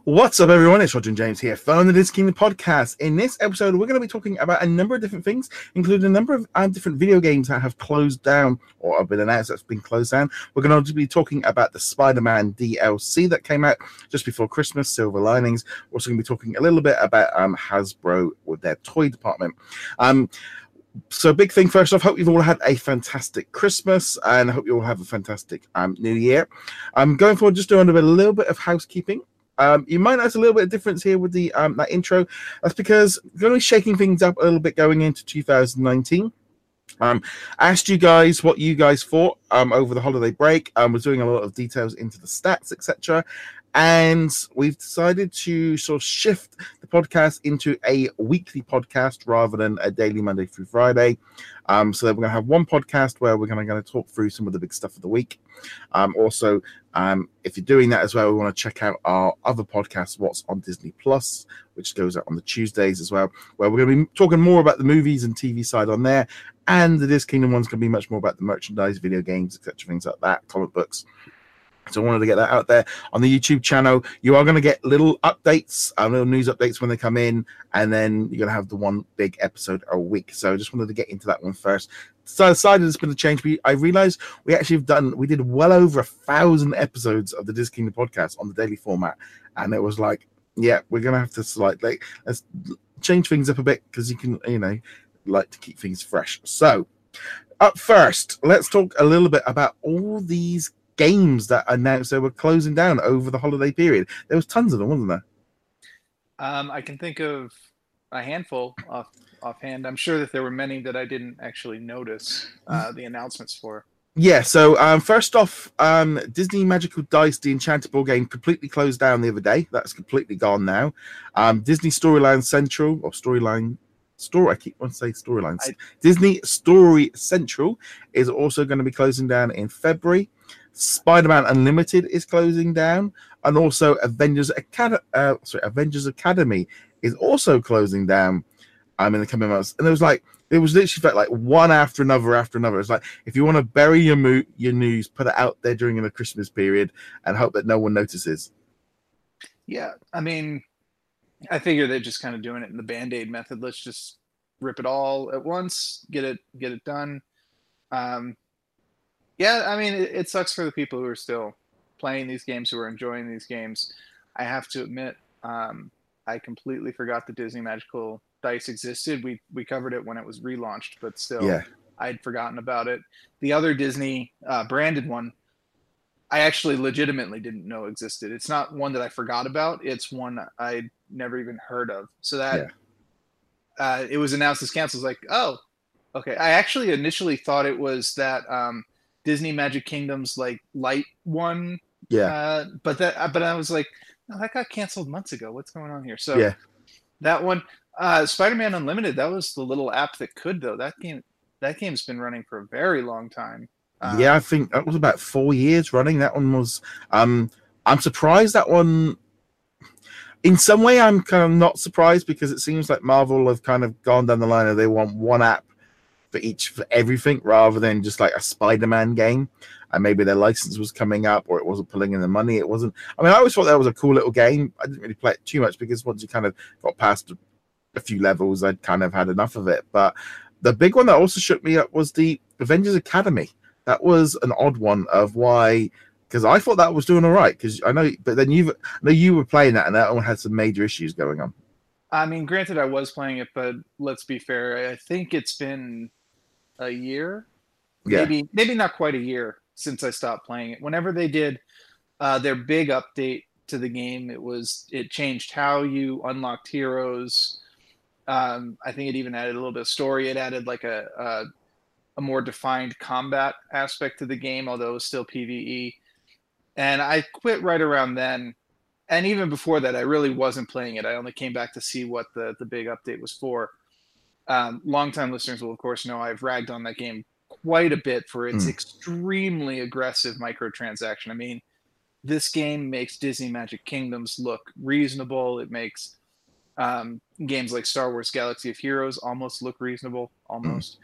What's up, everyone? It's Roger and James here from the Disney Kingdom podcast. In this episode, we're going to be talking about a number of different things, including a number of different video games that have closed down or have been announced that's been closed down. We're going to be talking about the Spider-Man DLC that came out just before Christmas, Silver Linings. We're also going to be talking a little bit about Hasbro with their toy department. So big thing first off, hope you've all had a fantastic Christmas and I hope you all have a fantastic New Year. Going forward, just doing a little bit of housekeeping. You might notice a little bit of difference here with the that intro. That's because we're going to be shaking things up a little bit going into 2019. I asked you guys what you guys thought over the holiday break. Was doing a lot of details into the stats, etc. And we've decided to sort of shift the podcast into a weekly podcast rather than a daily Monday through Friday. So that we're going to have one podcast where we're going to talk through some of the big stuff of the week. Also, if you're doing that as well, we want to check out our other podcast, What's on Disney Plus, which goes out on the Tuesdays as well, where we're going to be talking more about the movies and TV side on there. And the Disney Kingdom one's going to be much more about the merchandise, video games, etc., things like that, comic books. So I wanted to get that out there on the YouTube channel. You are going to get little updates, little news updates when they come in, and then you're going to have the one big episode a week. So I just wanted to get into that one first. So I decided it's been a change. I realized we did well over 1,000 episodes of the Disney Kingdom podcast on the daily format. And it was like, yeah, we're going to have to let's change things up a bit because you can, like to keep things fresh. So up first, let's talk a little bit about all these games that announced they were closing down over the holiday period. There was tons of them, wasn't there? I can think of a handful offhand. I'm sure that there were many that I didn't actually notice the announcements for. Yeah, so first off, Disney Magical Dice, the Enchanted board game, completely closed down the other day. That's completely gone now. Disney Storyline Central, or Storyline Store, I keep wanting to say Storylines. Disney Story Central is also going to be closing down in February. Spider-Man Unlimited is closing down, and also Avengers Academy is also closing down in the coming months. And it was literally felt like one after another. It's like, if you want to bury your news, put it out there during the Christmas period and hope that no one notices. Yeah, I mean, I figure they're just kind of doing it in the Band-Aid method. Let's just rip it all at once, get it done. Yeah, I mean, it sucks for the people who are still playing these games, who are enjoying these games. I have to admit, I completely forgot the Disney Magical Dice existed. We covered it when it was relaunched, but still, yeah. I'd forgotten about it. The other Disney branded one, I actually legitimately didn't know existed. It's not one that I forgot about. It's one I'd never even heard of. So that it was announced as canceled. I was like, oh, okay. I actually initially thought it was that Disney Magic Kingdom's like light one. Yeah. But I was like, no, that got canceled months ago. What's going on here? So that one, Spider-Man Unlimited, that was the little app that could though. That game's been running for a very long time. I think that was about 4 years running. That one was. I'm surprised that one. In some way, I'm kind of not surprised because it seems like Marvel have kind of gone down the line of they want one app for everything rather than just like a Spider-Man game. And maybe their license was coming up or it wasn't pulling in the money. It wasn't. I mean, I always thought that was a cool little game. I didn't really play it too much because once you kind of got past a few levels, I'd kind of had enough of it. But the big one that also shook me up was the Avengers Academy. That was an odd one of why, because I thought that was doing all right. Because I know, but then you were playing that and that one had some major issues going on. I mean, granted, I was playing it, but let's be fair. I think it's been a year, maybe not quite a year since I stopped playing it. Whenever they did their big update to the game, it changed how you unlocked heroes. I think it even added a little bit of story. It added like a more defined combat aspect to the game, although it was still PvE. And I quit right around then. And even before that, I really wasn't playing it. I only came back to see what the big update was for. Longtime listeners will, of course, know I've ragged on that game quite a bit for its extremely aggressive microtransaction. I mean, this game makes Disney Magic Kingdoms look reasonable. It makes games like Star Wars Galaxy of Heroes almost look reasonable, almost.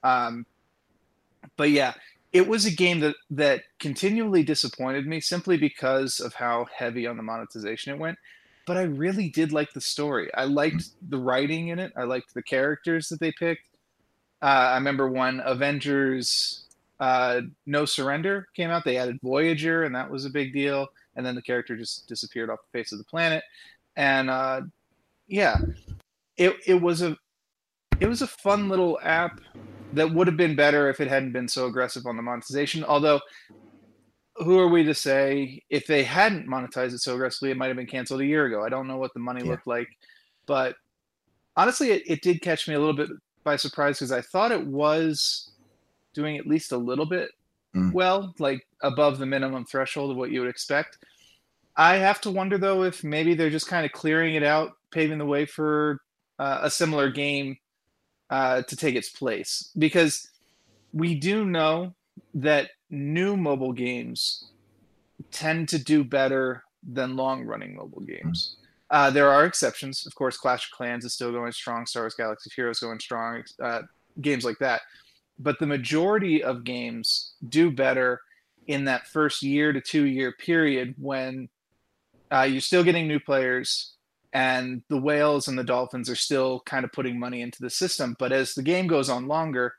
But yeah, it was a game that continually disappointed me simply because of how heavy on the monetization it went. but I really did like the story. I liked the writing in it. I liked the characters that they picked. I remember when Avengers No Surrender came out, they added Voyager, and that was a big deal. And then the character just disappeared off the face of the planet. And yeah, it was a fun little app that would have been better if it hadn't been so aggressive on the monetization. Although, who are we to say if they hadn't monetized it so aggressively, it might have been canceled a year ago. I don't know what the money looked like, but honestly, it did catch me a little bit by surprise because I thought it was doing at least a little bit well, like above the minimum threshold of what you would expect. I have to wonder, though, if maybe they're just kind of clearing it out, paving the way for a similar game to take its place. Because we do know that new mobile games tend to do better than long-running mobile games. There are exceptions. Of course, Clash of Clans is still going strong. Star Wars Galaxy of Heroes going strong. Games like that. But the majority of games do better in that first year to 2 year period when you're still getting new players and the whales and the dolphins are still kind of putting money into the system. But as the game goes on longer,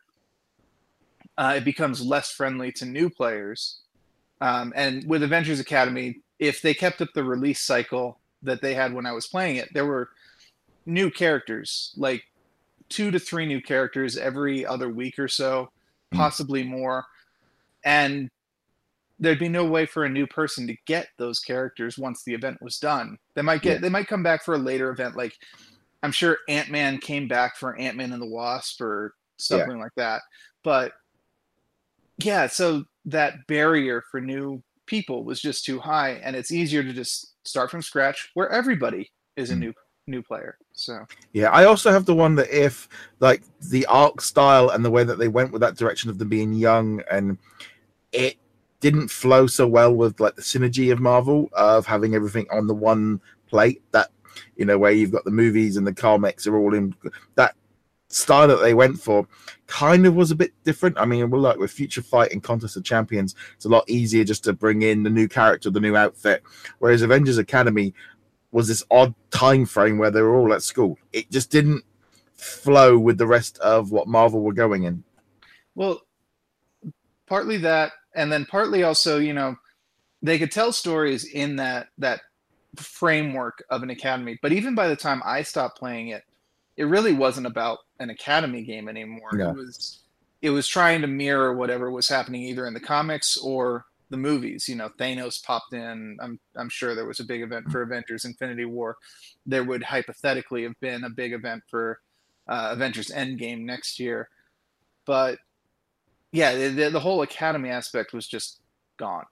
it becomes less friendly to new players. And with Avengers Academy, if they kept up the release cycle that they had when I was playing it, there were new characters, like 2 to 3 new characters every other week or so, possibly more. And there'd be no way for a new person to get those characters once the event was done. They might come back for a later event. Like I'm sure Ant-Man came back for Ant-Man and the Wasp or something like that. But yeah, so that barrier for new people was just too high, and it's easier to just start from scratch where everybody is a new player. So yeah, I also have to wonder if like the arc style and the way that they went with that direction of them being young, and it didn't flow so well with like the synergy of Marvel of having everything on the one plate, that where you've got the movies and the comics are all in that style that they went for. Kind of was a bit different. I mean, like with Future Fight and Contest of Champions, it's a lot easier just to bring in the new character, the new outfit, whereas Avengers Academy was this odd time frame where they were all at school. It just didn't flow with the rest of what Marvel were going in. Well, partly that, and then partly also, they could tell stories in that framework of an academy. But even by the time I stopped playing it, it really wasn't about an academy game anymore. Yeah. It was trying to mirror whatever was happening either in the comics or the movies. Thanos popped in. I'm sure there was a big event for Avengers Infinity War. There would hypothetically have been a big event for Avengers Endgame next year. But yeah, the whole academy aspect was just gone.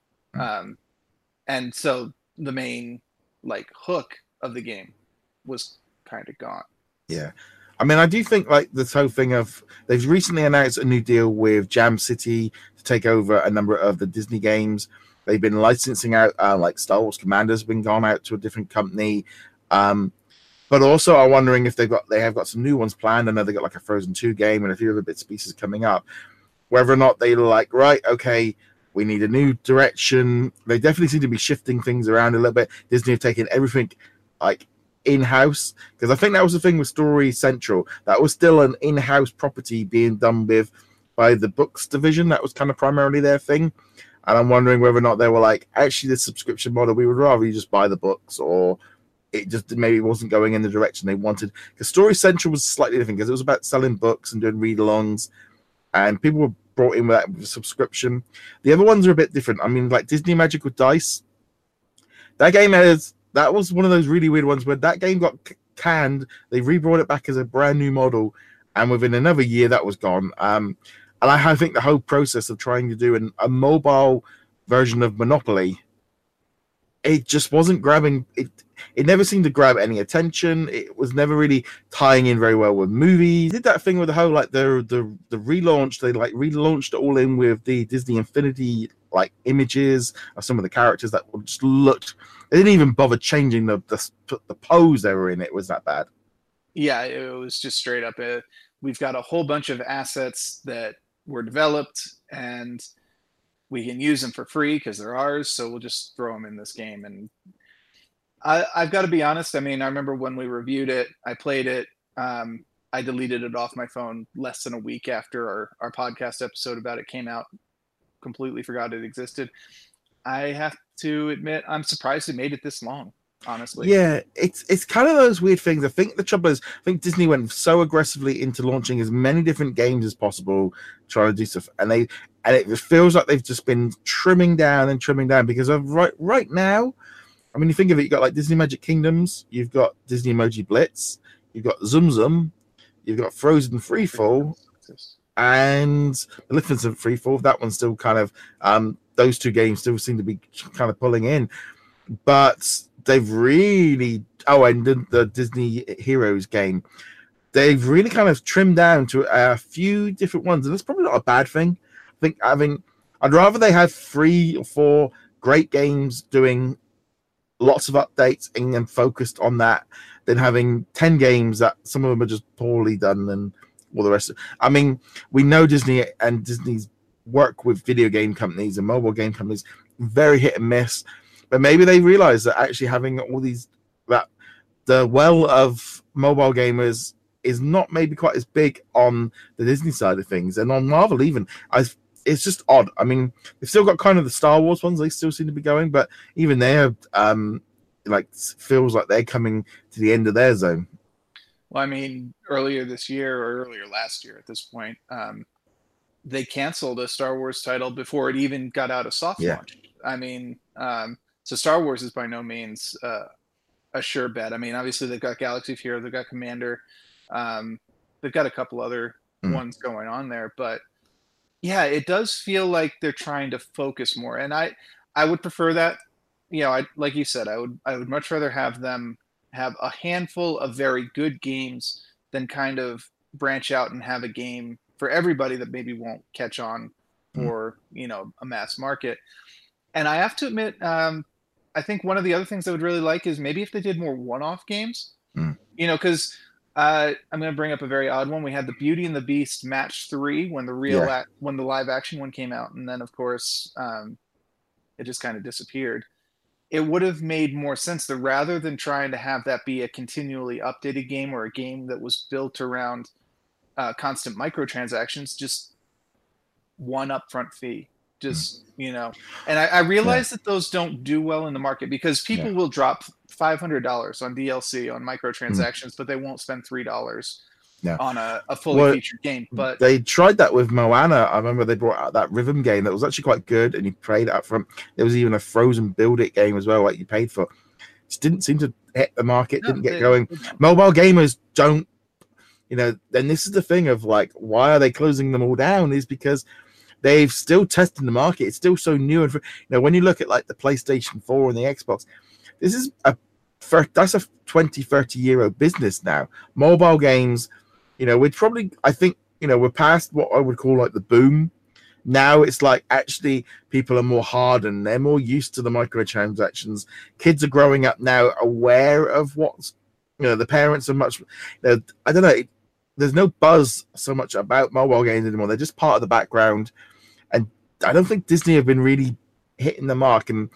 And so the main hook of the game was kind of gone. Yeah. I mean, I do think this whole thing of they've recently announced a new deal with Jam City to take over a number of the Disney games. They've been licensing out Star Wars Commander's been gone out to a different company. But also I'm wondering if they have got some new ones planned. I know they got a Frozen 2 game and a few other bits and pieces coming up. Whether or not they right, okay, we need a new direction. They definitely seem to be shifting things around a little bit. Disney have taken everything in-house, because I think that was the thing with Story Central. That was still an in-house property being done by the books division. That was kind of primarily their thing. And I'm wondering whether or not they were actually the subscription model, we would rather you just buy the books, or it just maybe wasn't going in the direction they wanted. Because Story Central was slightly different, because it was about selling books and doing read-alongs, and people were brought in with that with a subscription. The other ones are a bit different. I mean, Disney Magical Dice, that was one of those really weird ones where that game got canned. They rebrought it back as a brand new model, and within another year that was gone. And I think the whole process of trying to do a mobile version of Monopoly, it just wasn't grabbing. It never seemed to grab any attention. It was never really tying in very well with movies. They did that thing with the whole the relaunch. They relaunched it all in with the Disney Infinity images of some of the characters that just looked. They didn't even bother changing the pose they were in. It was that bad. Yeah, it was just straight up. We've got a whole bunch of assets that were developed, and we can use them for free because they're ours. So we'll just throw them in this game. And I've got to be honest. I mean, I remember when we reviewed it, I played it. I deleted it off my phone less than a week after our podcast episode about it came out. Completely forgot it existed. I have to admit, I'm surprised it made it this long, honestly. Yeah, it's kind of those weird things. I think the trouble is, I think Disney went so aggressively into launching as many different games as possible, trying to do stuff, and it feels like they've just been trimming down because of right now. I mean, you think of it, you've got like Disney Magic Kingdoms, you've got Disney Emoji Blitz, you've got Zum Zum, you've got Frozen Freefall, and Maleficent Freefall. That one's still kind of those two games still seem to be kind of pulling in, but they've really and the Disney Heroes game, they've really kind of trimmed down to a few different ones, and that's probably not a bad thing. I mean, I'd rather they have 3 or 4 great games doing lots of updates and focused on that than having 10 games that some of them are just poorly done and all the rest. I mean, we know Disney and Disney's work with video game companies and mobile game companies very hit and miss, but maybe they realize that actually having all these, that the well of mobile gamers is not maybe quite as big on the Disney side of things, and on Marvel even. It's just odd. I mean, they've still got kind of the Star Wars ones; they still seem to be going, but even they're feels like they're coming to the end of their zone. Well, I mean, earlier this year or earlier last year, at this point, they canceled a Star Wars title before it even got out of soft launch. I mean, so Star Wars is by no means a sure bet. I mean, obviously they've got Galaxy of Heroes, they've got Commander, they've got a couple other ones going on there, but yeah, it does feel like they're trying to focus more, and I would prefer that. You know, like you said, I would much rather have them have a handful of very good games than kind of branch out and have a game for everybody that maybe won't catch on for a mass market. And I have to admit, I think one of the other things I would really like is maybe if they did more one-off games. Because I'm going to bring up a very odd one. We had the Beauty and the Beast Match 3 when when the live action one came out, and then of course it just kind of disappeared. It would have made more sense that rather than trying to have that be a continually updated game or a game that was built around constant microtransactions, just one upfront fee. And I realize that those don't do well in the market because people will drop $500 on DLC on microtransactions, but they won't spend $3 on a fully featured game. But they tried that with Moana. I remember they brought out that rhythm game that was actually quite good, and you paid up front. There was even a Frozen Build It game as well, like you paid for. Just didn't seem to hit the market, didn't get going. Mobile gamers don't, then this is the thing of like, why are they closing them all down? Is because they've still tested the market. It's still so new. And when you look at like the PlayStation 4 and the Xbox, this is that's a 20, 30-year-old business now. Mobile games, we're probably, I think, we're past what I would call like the boom. Now it's like actually people are more hardened. They're more used to the microtransactions. Kids are growing up now aware of what's, the parents are much, I don't know. There's no buzz so much about mobile games anymore. They're just part of the background. And I don't think Disney have been really hitting the mark. And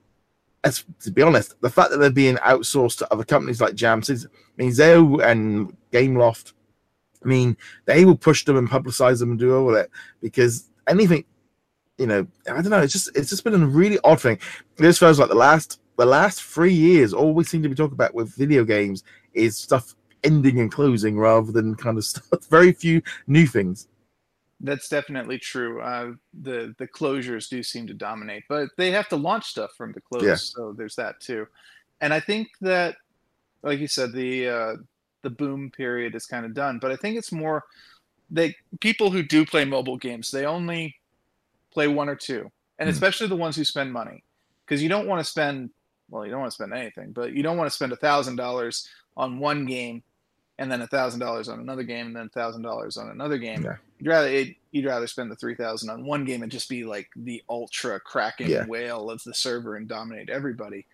to be honest, the fact that they're being outsourced to other companies like Jamsys, Zeo and Gameloft, they will push them and publicize them and do all of it because anything, I don't know. It's just been a really odd thing. This feels like the last 3 years, all we seem to be talking about with video games is stuff ending and closing rather than kind of stuff. Very few new things. That's definitely true. The closures do seem to dominate, but they have to launch stuff from the close, so there's that too. And I think that, like you said, the boom period is kind of done. But I think it's more that people who do play mobile games, they only play one or two, and especially the ones who spend money, because you don't want to spend anything, but you don't want to spend $1,000 on one game and then $1,000 on another game, and then $1,000 on another game. Yeah. You'd rather spend the $3,000 on one game and just be like the ultra cracking whale of the server and dominate everybody.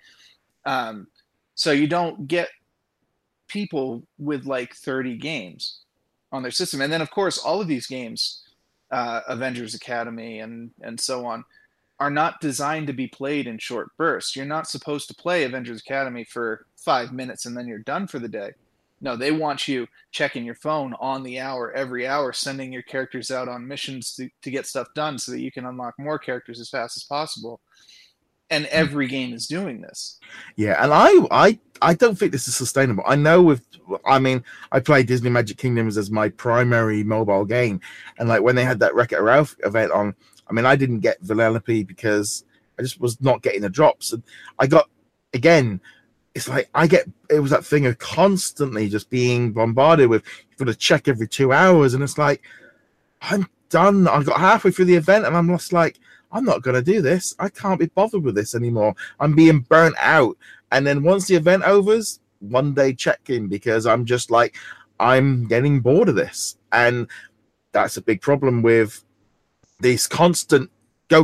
So you don't get people with like 30 games on their system, and then of course all of these games, Avengers Academy and so on, are not designed to be played in short bursts. You're not supposed to play Avengers Academy for 5 minutes and then you're done for the day. No, they want you checking your phone on the hour, every hour, sending your characters out on missions to get stuff done so that you can unlock more characters as fast as possible. And every game is doing this. Yeah, and I don't think this is sustainable. I play Disney Magic Kingdoms as my primary mobile game, and like when they had that Wreck-It Ralph event on, I didn't get Vanellope because I just was not getting the drops, and I got, again, it's like it was that thing of constantly just being bombarded with, you've got to check every 2 hours, and it's like, I'm done. I got halfway through the event and I'm just like, I'm not going to do this. I can't be bothered with this anymore. I'm being burnt out. And then once the event overs, one day check-in, because I'm just like, I'm getting bored of this. And that's a big problem with this constant go,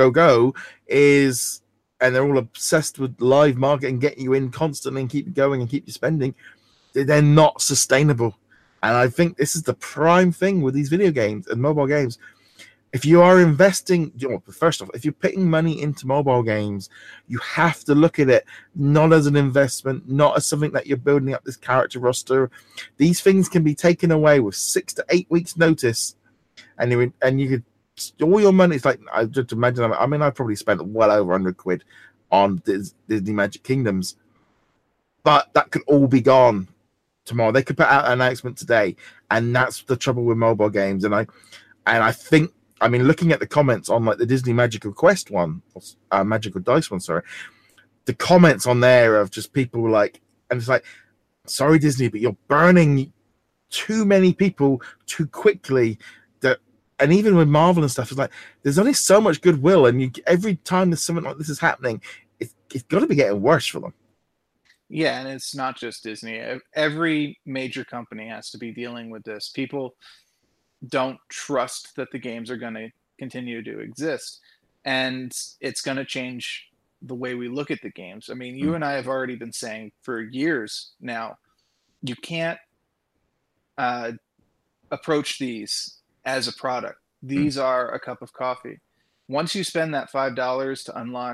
is, and they're all obsessed with live marketing, getting you in constantly and keep you going and keep you spending. They're not sustainable. And I think this is the prime thing with these video games and mobile games. If you are investing, first off, if you're putting money into mobile games, you have to look at it not as an investment, not as something that you're building up this character roster. These things can be taken away with 6 to 8 weeks notice, and you could, all your money. It's like, I just imagine. I probably spent well over £100 on Disney Magic Kingdoms, but that could all be gone tomorrow. They could put out an announcement today, and that's the trouble with mobile games. And I think, looking at the comments on like the Disney Magical Quest one, Magical Dice one, sorry, the comments on there of just people like, and it's like, sorry Disney, but you're burning too many people too quickly. And even with Marvel and stuff, it's like, there's only so much goodwill, and every time there's something like this is happening, it's got to be getting worse for them. Yeah, and it's not just Disney. Every major company has to be dealing with this. People don't trust that the games are going to continue to exist, and it's going to change the way we look at the games. You and I have already been saying for years now, you can't approach these as a product. These are a cup of coffee. Once you spend that $5 to unlock,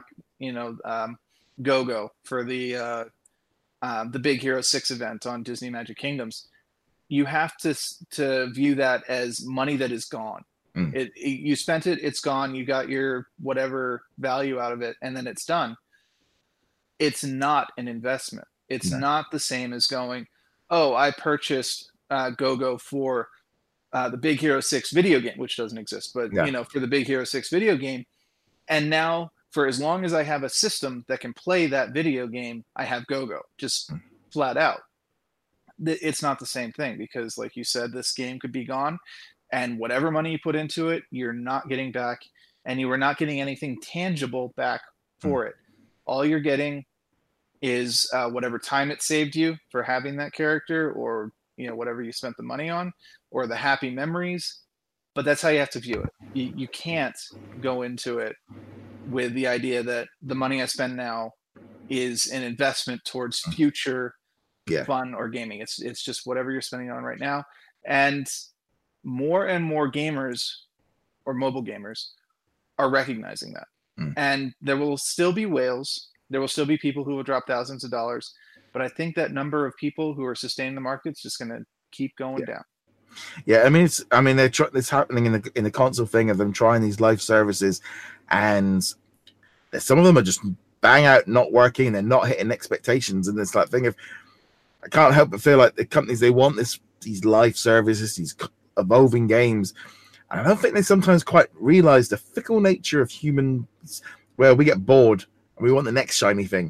Go-Go for the Big Hero 6 event on Disney Magic Kingdoms, you have to view that as money that is gone. You spent it, it's gone, you got your whatever value out of it, and then it's done. It's not an investment. It's not the same as going, oh, I purchased Go-Go for the Big Hero 6 video game, which doesn't exist, but for the Big Hero 6 video game, and now for as long as I have a system that can play that video game, I have Go-Go, just flat out. It's not the same thing, because like you said, this game could be gone, and whatever money you put into it, you're not getting back, and you are not getting anything tangible back for it. All you're getting is whatever time it saved you for having that character, or whatever you spent the money on, or the happy memories. But that's how you have to view it. You can't go into it with the idea that the money I spend now is an investment towards future fun or gaming. It's just whatever you're spending on right now. And more gamers, or mobile gamers, are recognizing that. And there will still be whales. There will still be people who will drop thousands of dollars. But I think that number of people who are sustaining the market is just going to keep going down. Yeah, it's happening in the console thing of them trying these live services, and some of them are just bang out not working, and they're not hitting expectations. And it's that thing of, I can't help but feel like the companies, they want these live services, these evolving games, and I don't think they sometimes quite realize the fickle nature of humans, where we get bored and we want the next shiny thing.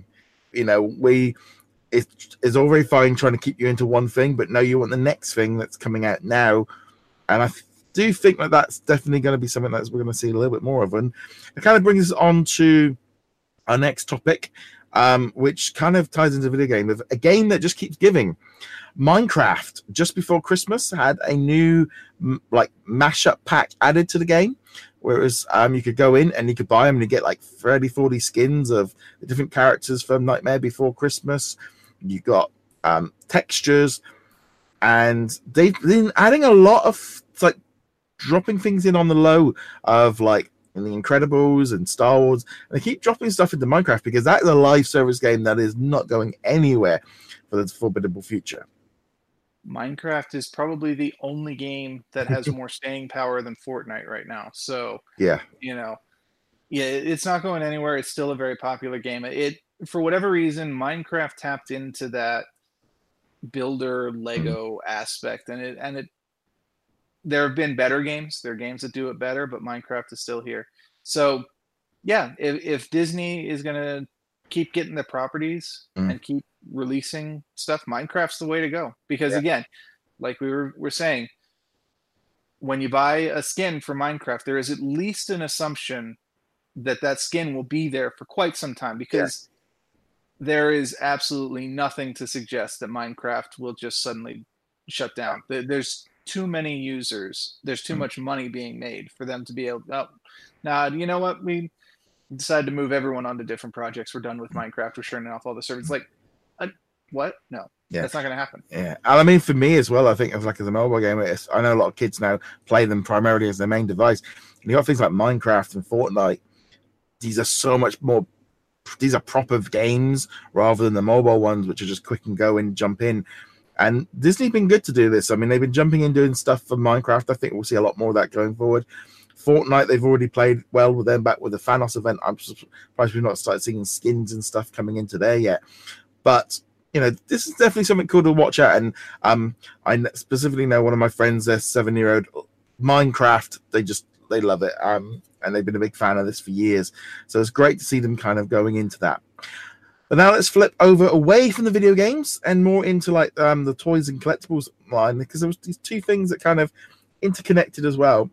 It's all very fine trying to keep you into one thing, but no, you want the next thing that's coming out now. And I do think that that's definitely going to be something that we're going to see a little bit more of. And it kind of brings us on to our next topic, which kind of ties into video game, of a game that just keeps giving. Minecraft, just before Christmas, had a new mashup pack added to the game, whereas you could go in and you could buy them and you get like 30, 40 skins of the different characters from Nightmare Before Christmas. You got textures, and they've been adding a lot of dropping things in on the low of and The Incredibles and Star Wars. And they keep dropping stuff into Minecraft because that is a live service game that is not going anywhere for the foreseeable future. Minecraft is probably the only game that has more staying power than Fortnite right now. So yeah, it's not going anywhere. It's still a very popular game. It, for whatever reason, Minecraft tapped into that builder Lego aspect, and there have been better games. There are games that do it better, but Minecraft is still here. So yeah, if Disney is gonna keep getting the properties and keep releasing stuff, Minecraft's the way to go. Because again, like we were saying, when you buy a skin for Minecraft, there is at least an assumption that skin will be there for quite some time, because there is absolutely nothing to suggest that Minecraft will just suddenly shut down. There's too many users. There's too much money being made for them to be able to, you know what? We decided to move everyone onto different projects. We're done with Minecraft. We're turning off all the servers. Like, what? No, that's not going to happen. Yeah, and I mean, for me as well, I think as a mobile game, I know a lot of kids now play them primarily as their main device. And you got things like Minecraft and Fortnite. These are so much more. These are proper games rather than the mobile ones, which are just quick and go and jump in. And Disney's been good to do this. I mean, they've been jumping in doing stuff for Minecraft. I think we'll see a lot more of that going forward. Fortnite, they've already played well with them back with the Thanos event. I'm surprised we've not started seeing skins and stuff coming into there yet. But, this is definitely something cool to watch out. And I specifically know one of my friends, their 7-year-old, Minecraft, they love it. And they've been a big fan of this for years. So it's great to see them kind of going into that. But now let's flip over away from the video games and more into the toys and collectibles line, because there was these two things that kind of interconnected as well.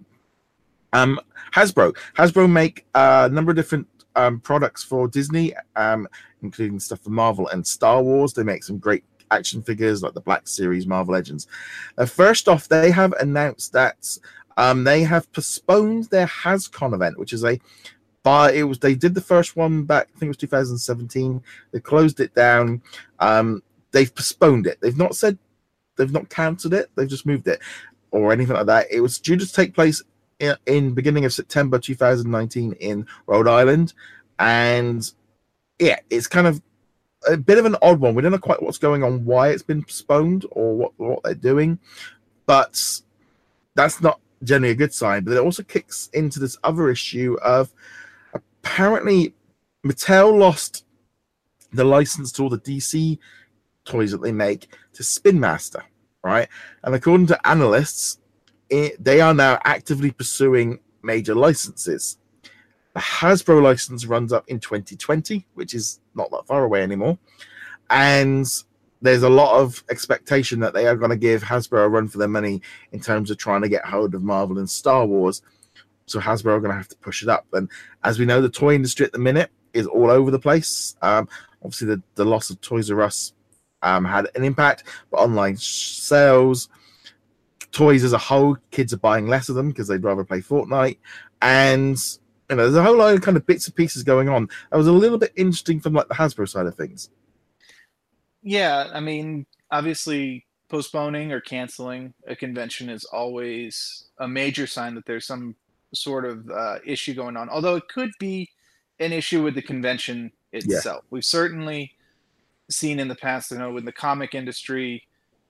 Hasbro make a number of different products for Disney, including stuff for Marvel and Star Wars. They make some great action figures like the Black Series Marvel Legends. First off, they have announced that they have postponed their HasCon event, which is they did the first one back, I think it was 2017. They closed it down. They've postponed it. They've not cancelled it. They've just moved it or anything like that. It was due to take place in beginning of September 2019 in Rhode Island, and it's kind of a bit of an odd one. We don't know quite what's going on, why it's been postponed, or what they're doing, but that's not generally a good sign. But it also kicks into this other issue of apparently Mattel lost the license to all the DC toys that they make to Spin Master, right? And according to analysts, they are now actively pursuing major licenses. The Hasbro license runs up in 2020, which is not that far away anymore. And there's a lot of expectation that they are going to give Hasbro a run for their money in terms of trying to get hold of Marvel and Star Wars. So Hasbro are going to have to push it up. And as we know, the toy industry at the minute is all over the place. Obviously, the loss of Toys R Us had an impact, but online sales, toys as a whole, kids are buying less of them because they'd rather play Fortnite. And there's a whole lot of kind of bits and pieces going on. That was a little bit interesting from the Hasbro side of things. Yeah, I mean, obviously postponing or canceling a convention is always a major sign that there's some sort of issue going on. Although it could be an issue with the convention itself. Yeah. We've certainly seen in the past, with the comic industry,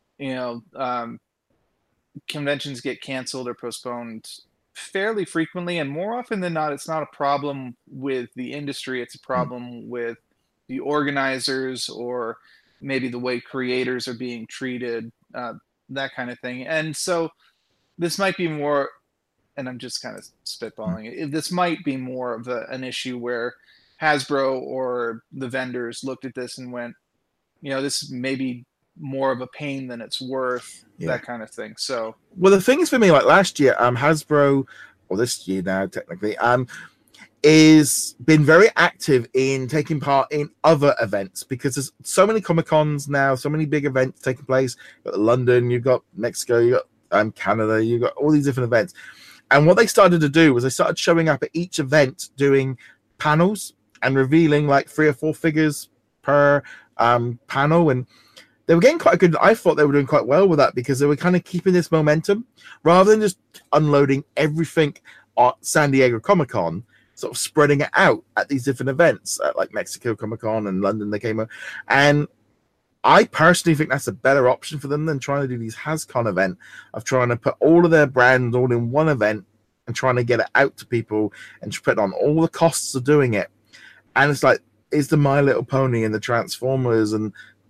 conventions get canceled or postponed fairly frequently, and more often than not, it's not a problem with the industry. It's a problem with the organizers, or maybe the way creators are being treated, that kind of thing. And so this might be more, and I'm just kind of spitballing, this might be more of an issue where Hasbro or the vendors looked at this and went, this may be more of a pain than it's worth, that kind of thing. So, well, the thing is, for me, like last year, Hasbro, or this year now technically, is been very active in taking part in other events, because there's so many Comic-Cons now, so many big events taking place. You've got London, you've got Mexico, you've got Canada, you've got all these different events. And what they started to do was they started showing up at each event doing panels and revealing like 3 or 4 figures per panel, and they were getting quite good. I thought they were doing quite well with that, because they were kind of keeping this momentum rather than just unloading everything San Diego Comic-Con, sort of spreading it out at these different events, like Mexico Comic-Con and London they came out. And I personally think that's a better option for them than trying to do these HasCon event of trying to put all of their brands all in one event and trying to get it out to people and put on all the costs of doing it. And it's like, is the My Little Pony and the Transformers, and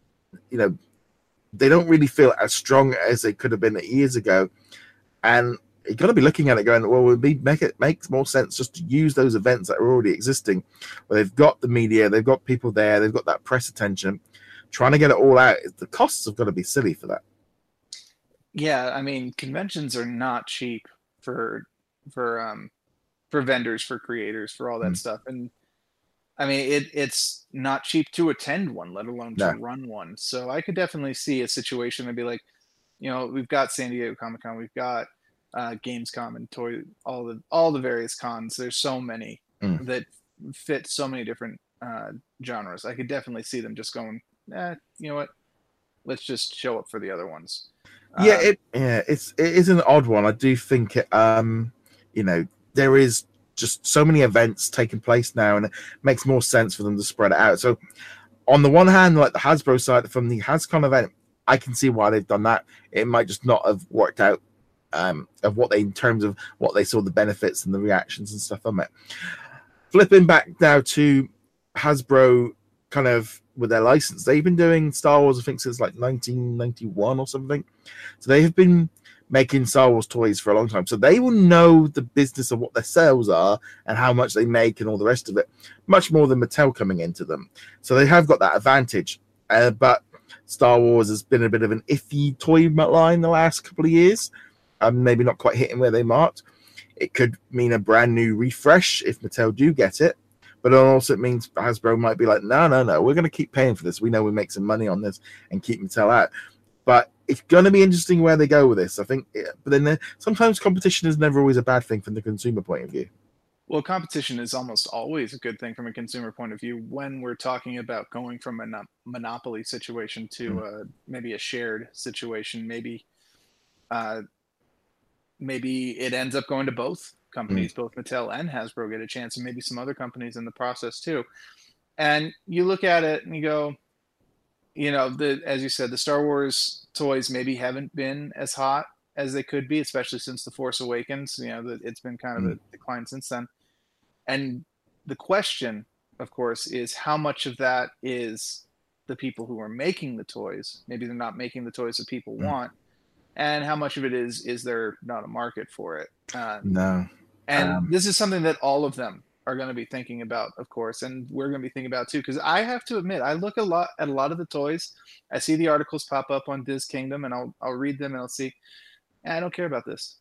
they don't really feel as strong as they could have been years ago. And you got to be looking at it going, well, it makes more sense just to use those events that are already existing, where they've got the media, they've got people there, they've got that press attention. Trying to get it all out, the costs have got to be silly for that. Yeah, I mean, conventions are not cheap for vendors, for creators, for all that stuff. And I mean, it's not cheap to attend one, let alone to run one. So I could definitely see a situation and be like, we've got San Diego Comic-Con, we've got Gamescom and all the various cons. There's so many that fit so many different genres. I could definitely see them just going, you know what? Let's just show up for the other ones. It is an odd one. I do think it, there is just so many events taking place now, and it makes more sense for them to spread it out. So, on the one hand, like the Hasbro side from the HasCon event, I can see why they've done that. It might just not have worked out in terms of what they saw the benefits and the reactions and stuff on it. Flipping back now to Hasbro, kind of with their license, they've been doing Star Wars, I think, since like 1991 or something. So they have been making Star Wars toys for a long time. So they will know the business of what their sales are and how much they make and all the rest of it, much more than Mattel coming into them. So they have got that advantage. But Star Wars has been a bit of an iffy toy line the last couple of years. Maybe not quite hitting where they marked. It could mean a brand new refresh if Mattel do get it. But also it means Hasbro might be like, no, we're going to keep paying for this. We know we make some money on this and keep Mattel out. But it's going to be interesting where they go with this, I think. But then sometimes competition is never always a bad thing from the consumer point of view. Well, competition is almost always a good thing from a consumer point of view when we're talking about going from a monopoly situation to maybe a shared situation. Maybe it ends up going to both companies, both Mattel and Hasbro get a chance, and maybe some other companies in the process too. And you look at it and you go, as you said, the Star Wars toys maybe haven't been as hot as they could be, especially since The Force Awakens. It's been kind of a decline since then. And the question, of course, is how much of that is the people who are making the toys? Maybe they're not making the toys that people want. And how much of it is there not a market for it? No. And this is something that all of them are going to be thinking about, of course, and we're going to be thinking about too. Because I have to admit, I look at a lot of the toys. I see the articles pop up on Diz Kingdom, and I'll read them and I'll see. I don't care about this.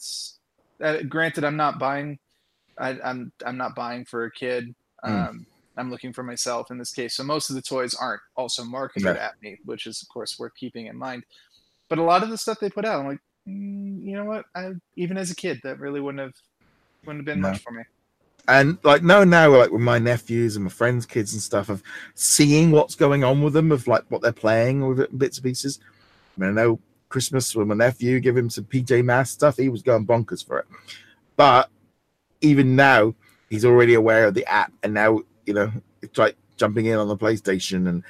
Granted, I'm not buying. I'm not buying for a kid. I'm looking for myself in this case. So most of the toys aren't also marketed at me, which is, of course, worth keeping in mind. But a lot of the stuff they put out, I'm like, you know what? Even as a kid, that really wouldn't have been much for me. And like now, like with my nephews and my friends' kids and stuff, of seeing what's going on with them, of like what they're playing with bits and pieces. I mean, I know Christmas with my nephew, give him some PJ Masks stuff, he was going bonkers for it. But even now, he's already aware of the app, and now it's like jumping in on the PlayStation and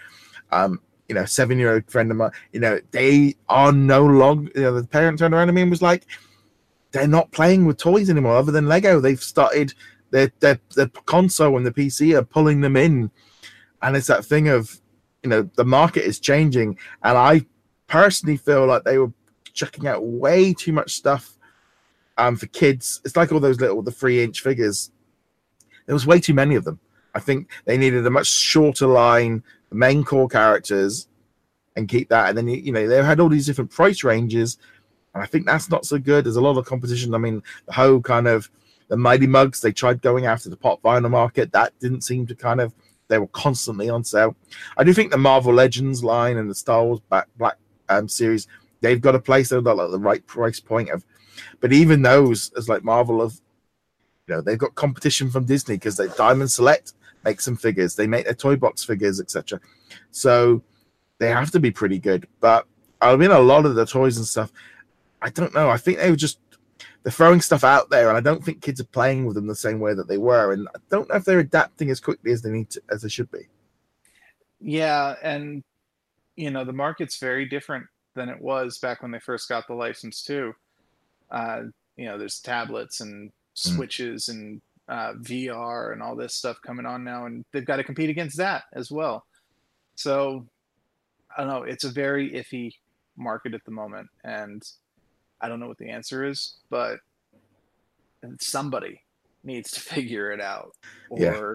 7-year-old friend of mine, they are no longer, the parent turned around to me and was like, they're not playing with toys anymore other than Lego. They've started their console and the PC are pulling them in. And it's that thing of, the market is changing. And I personally feel like they were checking out way too much stuff for kids. It's like all those the 3-inch figures. There was way too many of them. I think they needed a much shorter line, the main core characters, and keep that. And then, they had all these different price ranges. And I think that's not so good. There's a lot of competition. I mean, the whole kind of the Mighty Mugs, they tried going after the pop vinyl market. That didn't seem to they were constantly on sale. I do think the Marvel Legends line and the Star Wars Black series, they've got a place. They've got the right price point of. But even those, as like Marvel, they've got competition from Disney because they Diamond Select make some figures. They make their toy box figures, etc. So they have to be pretty good. But I mean, a lot of the toys and stuff, I don't know. I think they were just they're throwing stuff out there, and I don't think kids are playing with them the same way that they were, and I don't know if they're adapting as quickly as they should be. Yeah, and the market's very different than it was back when they first got the license too. There's tablets and switches and VR and all this stuff coming on now, and they've got to compete against that as well. So I don't know. It's a very iffy market at the moment, and I don't know what the answer is, but somebody needs to figure it out, or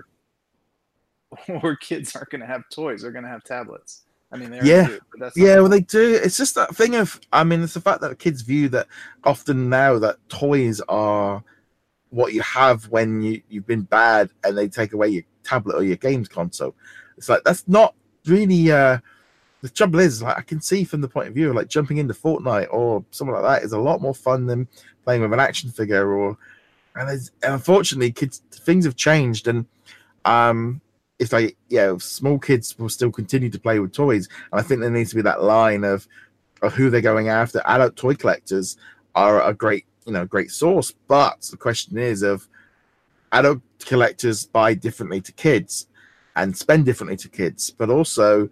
kids aren't going to have toys. They're going to have tablets. I mean, they do, but that's well, they do. It's just that thing of, I mean, it's the fact that kids view that often now that toys are what you have when you've been bad, and they take away your tablet or your games console. It's like, that's not really. The trouble is, like, I can see from the point of view of like jumping into Fortnite or something like that is a lot more fun than playing with an action figure. And unfortunately, things have changed, and it's like, small kids will still continue to play with toys, and I think there needs to be that line of who they're going after. Adult toy collectors are a great source, but the question is of adult collectors buy differently to kids and spend differently to kids, but also,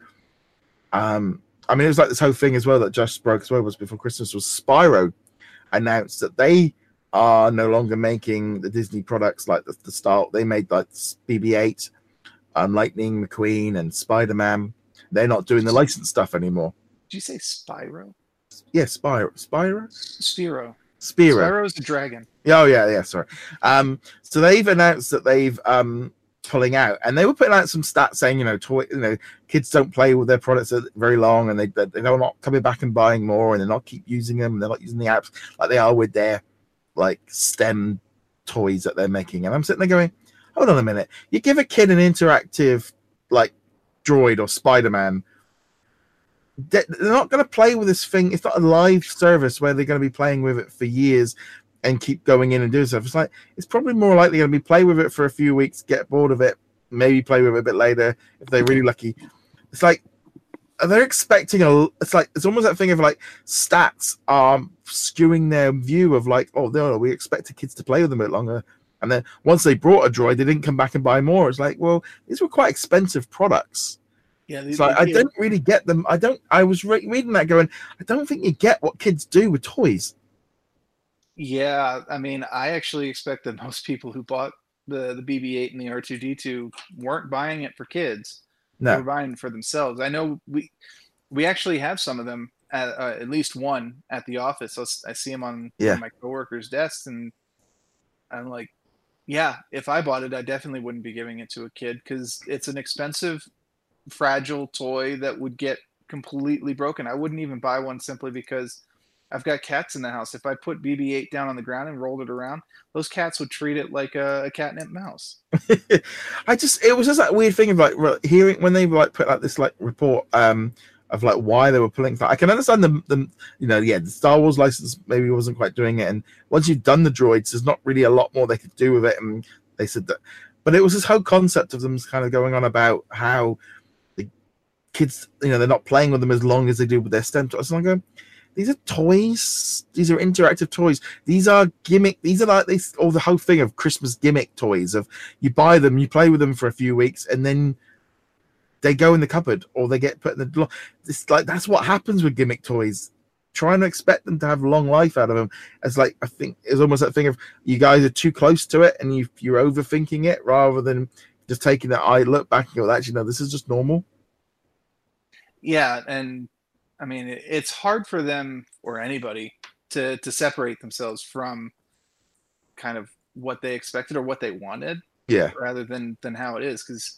I mean, it was like this whole thing as well that just broke as well was before Christmas was Spyro announced that they are no longer making the Disney products like the style they made, like BB-8. Lightning McQueen and Spider-Man. They're not doing the licensed stuff anymore. Did you say Spyro? Yeah, Spyro. Spyro. Spyro is a dragon. Oh yeah, sorry. So they've announced that they've pulling out, and they were putting out some stats saying, kids don't play with their products very long, and they're not coming back and buying more, and they're not keep using them, and they're not using the apps like they are with their like STEM toys that they're making. And I'm sitting there going, hold on a minute. You give a kid an interactive, like, droid or Spider-Man, they're not going to play with this thing. It's not a live service where they're going to be playing with it for years and keep going in and doing stuff. It's like, it's probably more likely going to be play with it for a few weeks, get bored of it, maybe play with it a bit later if they're really lucky. It's like, they're expecting it's almost that thing of like stats are skewing their view of like, oh, no, we expected kids to play with them a bit longer. And then once they brought a droid, they didn't come back and buy more. It's like, well, these were quite expensive products. Yeah, I don't really get them. I was reading that going, I don't think you get what kids do with toys. Yeah, I mean, I actually expect that most people who bought the BB-8 and the R2-D2 weren't buying it for kids. No. They were buying it for themselves. I know we actually have some of them, at least one at the office. I see them on my coworkers' desks, and I'm like, yeah, if I bought it, I definitely wouldn't be giving it to a kid because it's an expensive, fragile toy that would get completely broken. I wouldn't even buy one simply because I've got cats in the house. If I put BB-8 down on the ground and rolled it around, those cats would treat it like a catnip mouse. It was just that weird thing of like hearing when they like put out this like report of like why they were pulling. I can understand the Star Wars license maybe wasn't quite doing it, and once you've done the droids, there's not really a lot more they could do with it. And they said that, but it was this whole concept of them kind of going on about how the kids, they're not playing with them as long as they do with their STEM toys. So I'm going, these are toys. These are interactive toys. These are gimmick. These are like this, or the whole thing of Christmas gimmick toys. Of you buy them, you play with them for a few weeks, and then they go in the cupboard or they get put in the. It's like that's what happens with gimmick toys. Trying to expect them to have long life out of them, as like I think it's almost that thing of you guys are too close to it and you're overthinking it rather than just taking that eye look back and go, actually no, this is just normal. Yeah, and I mean, it's hard for them or anybody to separate themselves from kind of what they expected or what they wanted, rather than how it is. Because,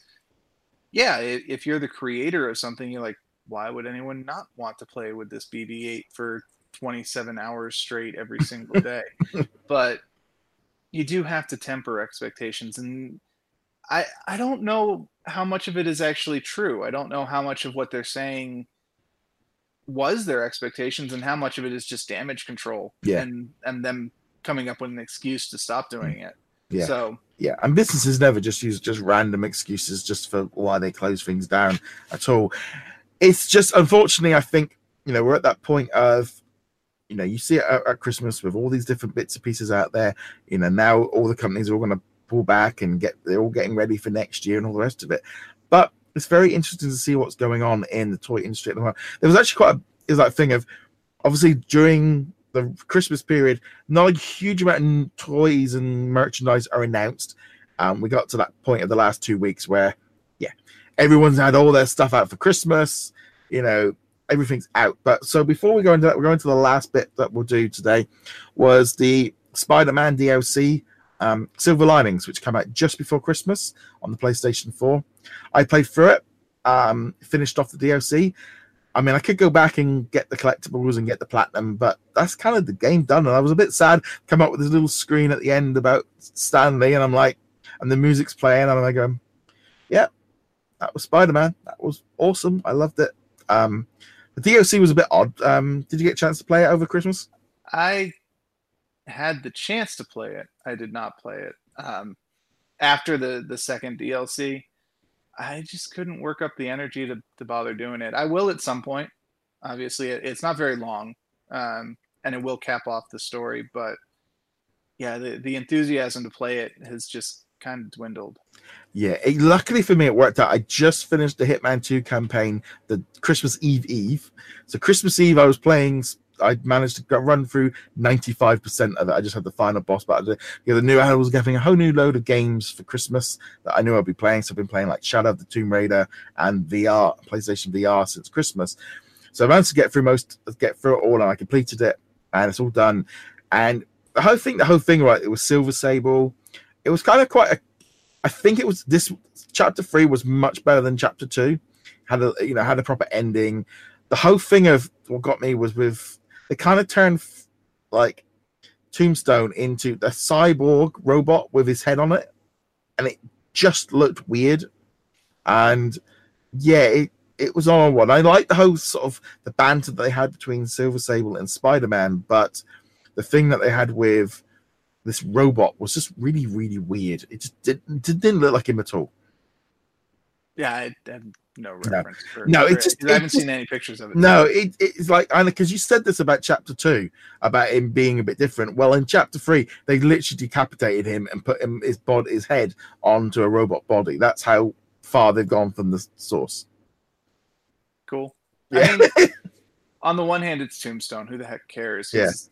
if you're the creator of something, you're like, why would anyone not want to play with this BB-8 for 27 hours straight every single day? But you do have to temper expectations, and I don't know how much of it is actually true. I don't know how much of what they're saying was their expectations and how much of it is just damage control and them coming up with an excuse to stop doing it. And businesses never just use just random excuses just for why they close things down at all. It's just, unfortunately, I think we're at that point of you see it at Christmas with all these different bits and pieces out there. Now all the companies are all going to pull back and they're all getting ready for next year and all the rest of it. But it's very interesting to see what's going on in the toy industry at the moment. There was actually that thing of, obviously during the Christmas period, not a huge amount of toys and merchandise are announced. We got to that point of the last 2 weeks where, everyone's had all their stuff out for Christmas. Everything's out. But so before we go into that, we're going to the last bit that we'll do today, was the Spider-Man DLC, Silver Linings, which came out just before Christmas on the PlayStation 4. I played through it, finished off the DLC. I mean, I could go back and get the collectibles and get the platinum, but that's kind of the game done. And I was a bit sad, come up with this little screen at the end about Stan Lee, and I'm like, and the music's playing, and I'm going, yeah, that was Spider-Man. That was awesome. I loved it. The DLC was a bit odd. Did you get a chance to play it over Christmas? I had the chance to play it. I did not play it. After the second DLC, I just couldn't work up the energy to bother doing it. I will at some point. Obviously, it's not very long, and it will cap off the story. But yeah, the enthusiasm to play it has just kind of dwindled. Yeah, luckily for me, it worked out. I just finished the Hitman 2 campaign, the Christmas Eve. So Christmas Eve, I managed to run through 95% of it. I just had the final boss battle. I was getting a whole new load of games for Christmas that I knew I'd be playing. So I've been playing like Shadow of the Tomb Raider and VR, PlayStation VR since Christmas. So I managed to get through it all, and I completed it, and it's all done. And the whole thing, right? It was Silver Sable. It was kind of I think it was this chapter 3 was much better than chapter 2. Had a proper ending. The whole thing of what got me was they kind of turned like Tombstone into a cyborg robot with his head on it, and it just looked weird. And yeah, it was on one. I liked the whole sort of the banter that they had between Silver Sable and Spider-Man, but the thing that they had with this robot was just really, really weird. It just didn't look like him at all. Yeah, I have no reference. I haven't seen any pictures of it. No, it's like, Anna, because you said this about chapter 2, about him being a bit different. Well, in chapter 3, they literally decapitated him and put his head onto a robot body. That's how far they've gone from the source. Cool. Yeah. I mean, on the one hand, it's Tombstone. Who the heck cares?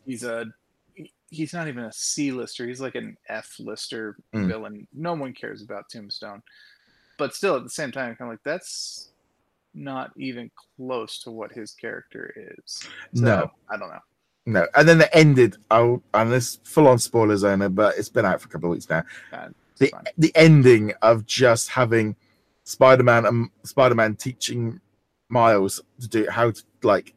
He's not even a C-lister. He's like an F-lister villain. No one cares about Tombstone. But still, at the same time, kind of like, that's not even close to what his character is. So, no. I don't know. No. And then it ended, and this full-on spoiler zone, but it's been out for a couple of weeks now. The ending of just having Spider-Man teaching Miles to do how to, like,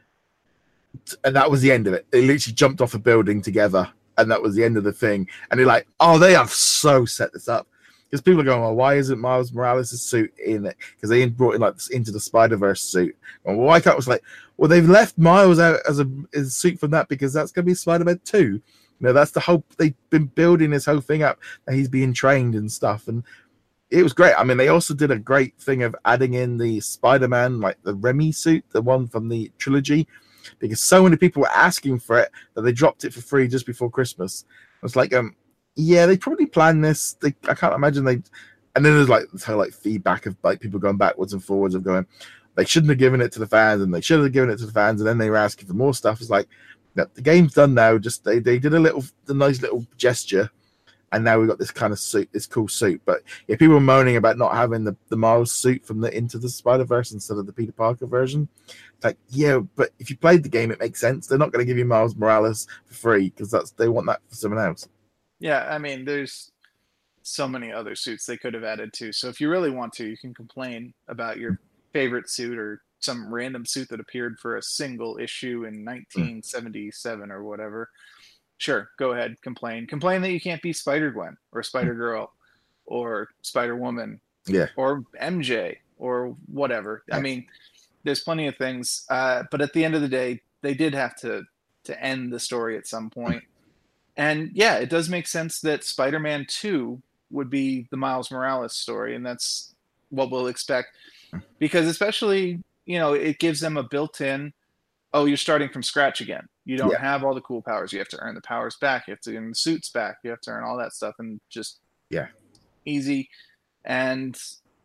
and that was the end of it. They literally jumped off a building together, and that was the end of the thing. And they're like, oh, they have so set this up. Because people are going, well, why isn't Miles Morales' suit in it? Because they brought in like this Into the Spider-Verse suit. Well, why can't it was like, well, they've left Miles out as a suit from that because that's going to be Spider-Man 2. That's the whole, they've been building this whole thing up that he's being trained and stuff. And it was great. I mean, they also did a great thing of adding in the Spider-Man, like the Remy suit, the one from the trilogy, because so many people were asking for it that they dropped it for free just before Christmas. I was like, yeah, they probably planned this. I can't imagine they. And then there's like this whole like feedback of like people going backwards and forwards of going, they shouldn't have given it to the fans, and they should have given it to the fans, and then they were asking for more stuff. It's like, the game's done now. Just they did a nice little gesture, and now we've got this kind of suit, this cool suit. But yeah, people were moaning about not having the Miles suit from the Into the Spider-Verse instead of the Peter Parker version. It's like, yeah, but if you played the game, it makes sense. They're not going to give you Miles Morales for free because they want that for someone else. Yeah, I mean, there's so many other suits they could have added too. So if you really want to, you can complain about your favorite suit or some random suit that appeared for a single issue in 1977 or whatever. Sure, go ahead, complain. Complain that you can't be Spider-Gwen or Spider-Girl or Spider-Woman, or MJ or whatever. I mean, there's plenty of things. But at the end of the day, they did have to end the story at some point. And yeah, it does make sense that Spider-Man 2 would be the Miles Morales story, and that's what we'll expect. Because especially, it gives them a built-in oh, you're starting from scratch again. You don't Yeah. have all the cool powers. You have to earn the powers back. You have to earn the suits back. You have to earn all that stuff, and just easy. And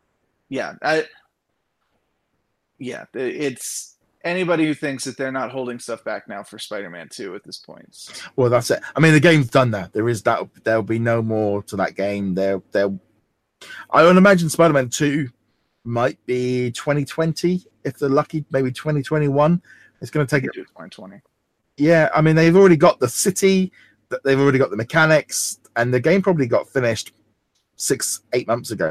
it's anybody who thinks that they're not holding stuff back now for Spider-Man 2 at this point. Well, that's it. I mean, the game's done that. There'll be no more to that game. I would imagine Spider-Man 2 might be 2020 if they're lucky, maybe 2021. It's going to take it 2020. Yeah, I mean, they've already got the city, they've already got the mechanics, and the game probably got finished 6-8 months ago.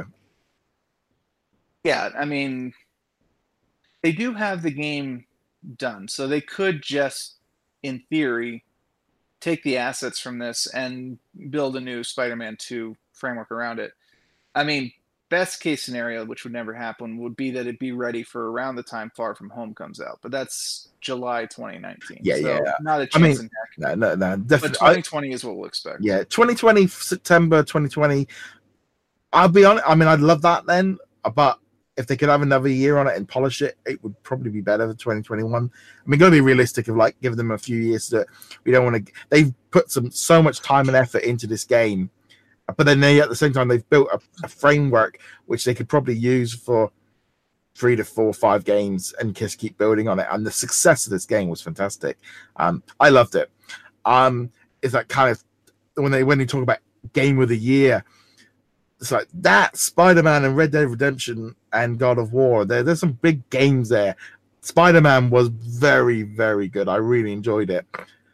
Yeah, I mean, they do have the game done, so they could just, in theory, take the assets from this and build a new Spider-Man 2 framework around it. I mean, best case scenario, which would never happen, would be that it'd be ready for around the time Far From Home comes out, but that's July 2019. Yeah. Not a chance in heck. No, definitely. But 2020 is what we'll expect. Yeah, 2020, September 2020. I'll be honest. I mean, I'd love that then, but if they could have another year on it and polish it, it would probably be better for 2021. I mean, got to be realistic of like give them a few years to. We don't want to. They've put so much time and effort into this game. But then at the same time, they've built a framework which they could probably use for 3 to 4 or 5 games and just keep building on it. And the success of this game was fantastic. I loved it. It's that kind of when they talk about game of the year, it's like that Spider-Man and Red Dead Redemption and God of War. There's some big games there. Spider-Man was very, very good. I really enjoyed it.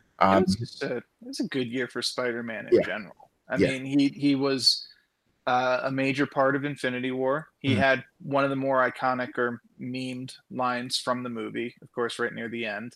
It was a good year for Spider-Man in general. I mean, he was a major part of Infinity War. He had one of the more iconic or memed lines from the movie, of course, right near the end.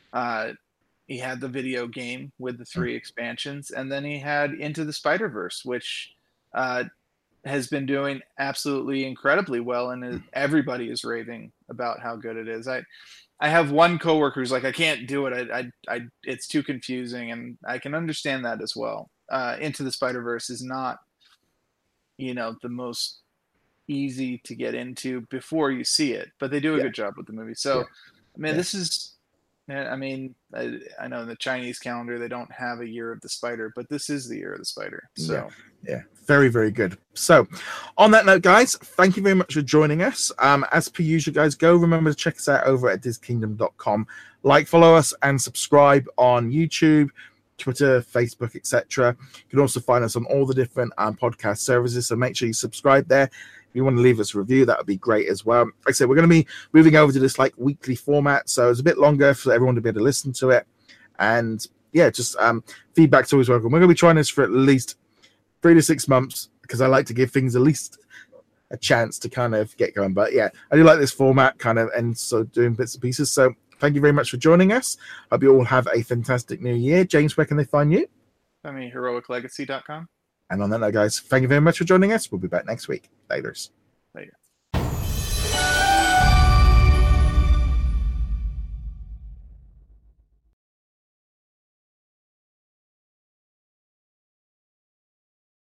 He had the video game with the 3 expansions, and then he had Into the Spider-Verse, which has been doing absolutely incredibly well, and everybody is raving about how good it is. I have one coworker who's like, I can't do it. It's too confusing, and I can understand that as well. Into the Spider-Verse is not, the most easy to get into before you see it, but they do a good job with the movie. So, I mean, this is, I mean, I know in the Chinese calendar, they don't have a year of the spider, but this is the year of the spider. So, yeah. Very, very good. So, on that note, guys, thank you very much for joining us. As per usual, guys, remember to check us out over at DizKingdom.com. Follow us, and subscribe on YouTube, Twitter, Facebook, etc. You can also find us on all the different podcast services, so make sure you subscribe there. If you want to leave us a review, that would be great as well. Like I said, we're going to be moving over to this weekly format, so it's a bit longer for everyone to be able to listen to it. And just feedback's always welcome. We're going to be trying this for at least 3 to 6 months because I like to give things at least a chance to kind of get going. But I do like this format kind of, and so doing bits and pieces. So thank you very much for joining us. Hope you all have a fantastic new year. James, where can they find you? I mean, heroiclegacy.com. And on that note, guys, thank you very much for joining us. We'll be back next week. Laters. Later.